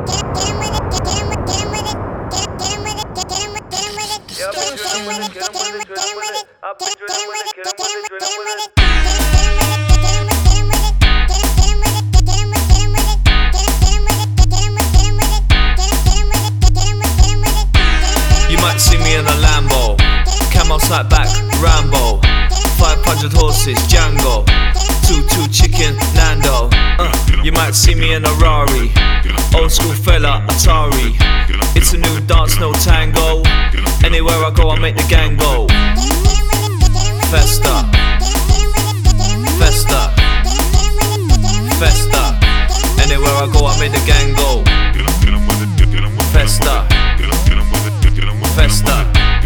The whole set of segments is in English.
You might see me in a Lambo, camo side back, Rambo, 500 horses, Django, 2-2 chicken, Nando. You might see me in a Rari, old school fella, Atari. It's a new dance, no tango. Anywhere I go, I make the gang go. Festa, festa, festa. Anywhere I go, I make the gang go. Festa, festa,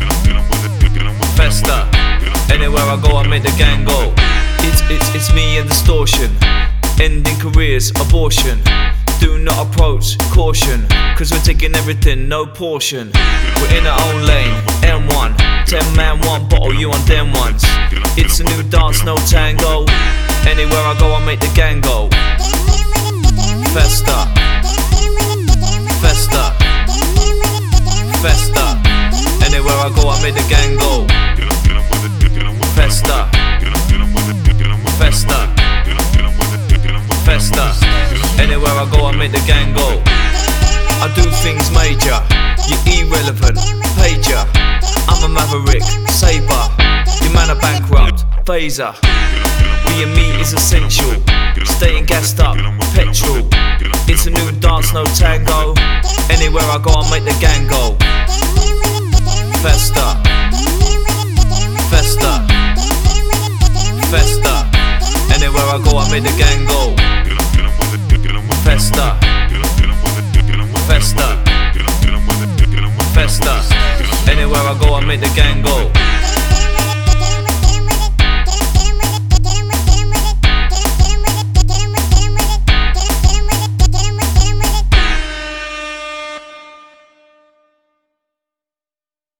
festa. Anywhere I go, I make the gang go. It's me and distortion. Ending careers, abortion. Do not approach, caution. Cause we're taking everything, no portion. We're in our own lane, M1. 10 man, one bottle, you on them ones. It's a new dance, no tango. Anywhere I go, I make the gang go. Festa, festa, festa. Anywhere I go, I make the gang go. Festa, festa, festa. Anywhere I go, I make the gang go. I do things major, you're irrelevant, pager. I'm a maverick, saber. Your man a bankrupt, phaser. Being me is essential, staying gassed up, petrol. It's a new dance, no tango. Anywhere I go, I make the gang go. Festa, festa, festa. Anywhere I go, I make the gang go. Festa, festa, festa. Anywhere I go, I make the gang go.